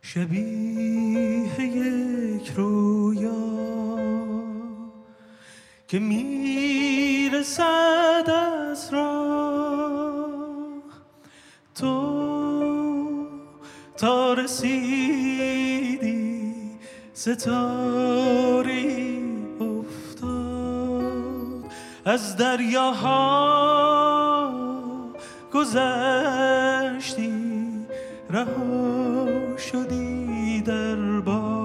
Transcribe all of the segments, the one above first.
شبیه یک رویا که میرسد از راه، تو تا رسیدی ستاره افتاد، از دریاها گذشتی رها شدی در باد.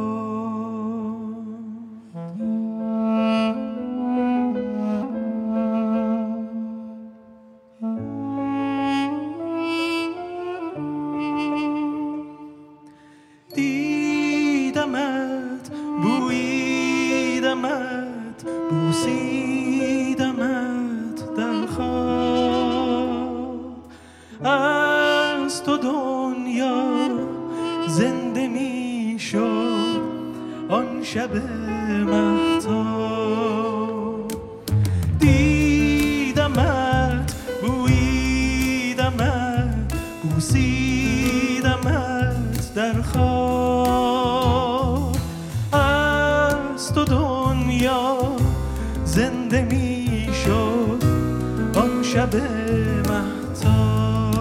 دیدمت، بوییدمت، بوسیدمت در خواب، از تو دنیا زنده می شد آن شب مهتاب. دیدمت، بوییدمت، بوسیدمت در خواب، از تو دنیا زنده می شد آن شب مهتاب.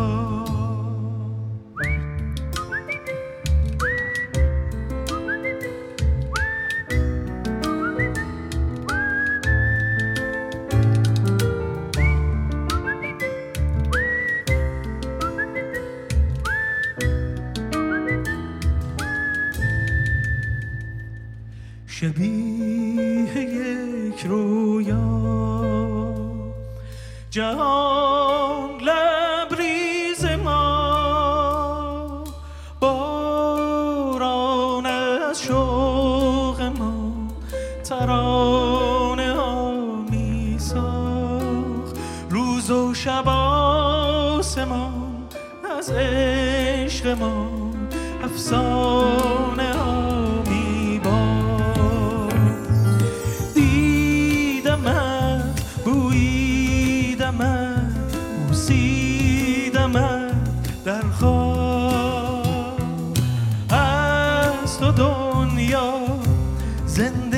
شبیه یک رویا، جهان لبریز ما، باران از شوق ما ترانه ها می ساخت، روز و شب آسمان از عشق ما افسانه ها می باخت. دیدمت، بوییدمت، بوسیدمت در خواب، از تو دنیا زنده